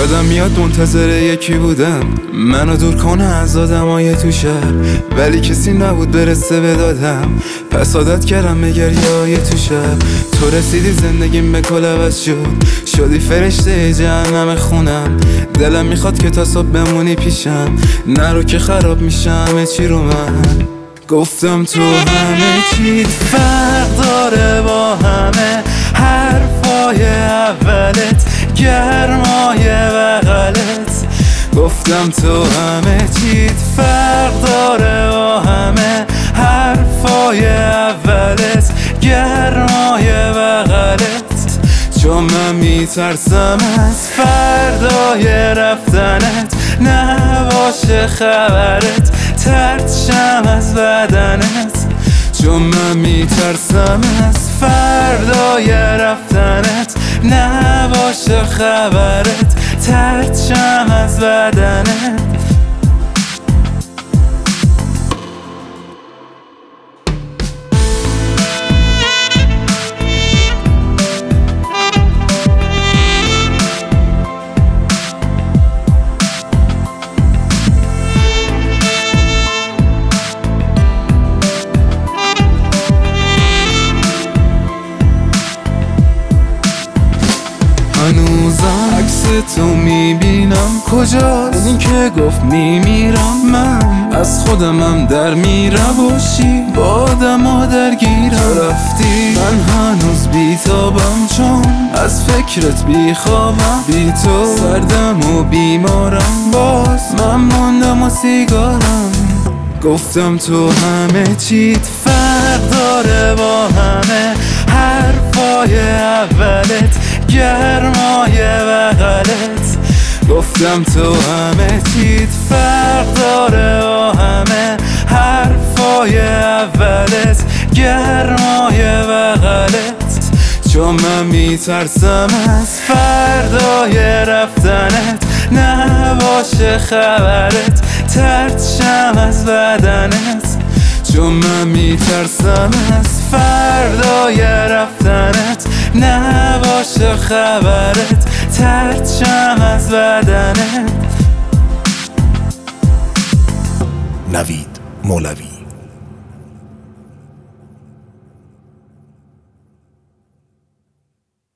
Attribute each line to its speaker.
Speaker 1: یادم میاد منتظر یکی بودم منو دور کنه از آدمای تو شهر، ولی کسی نبود برسه به دادم. پس عادت کردم به گریه‌های تو شهر. تو رسیدی زندگیم به کل عوض شدی فرشته جهنم خونم. دلم میخواد که تا صبح بمونی پیشم، نرو که خراب میشم همه چی رو من. گفتم تو همه چیت فرق داره با همه حرفای اولت، گرمای بغلت. گفتم تو همه چیت فرق داره با همه حرفای اولت، گرمای بغلت. چون من میترسم از فردای رفتنت، نباشه خبرت ترچم از بدنت. چون من میترسم از فردای رفتنت، نباشه خبرت ترچم از بدنت. هنوزم عکس تو میبینم، کجاست این که گفت میمیرم؟ من از خودمم در میرم، باشی با آدم ها درگیرم. تو رفتی من هنوز بیتابم، چون از فکرت بیخوابم. بی تو سردم و بیمارم، باز من موندم و سیگارم. گفتم تو همه چیت فرق داره با همه حرفای اولت، گرمای بغلت. گفتم تو همه چیت فرق داره با همه حرفای اولت، گرمای بغلت. چون من میترسم از فردای رفتنت، نباشه خبرت ترچم از بدنت. چون من میترسم از فردای رفتنت، نباشه خبرت ترچم از بدنت.
Speaker 2: نوید مولوی.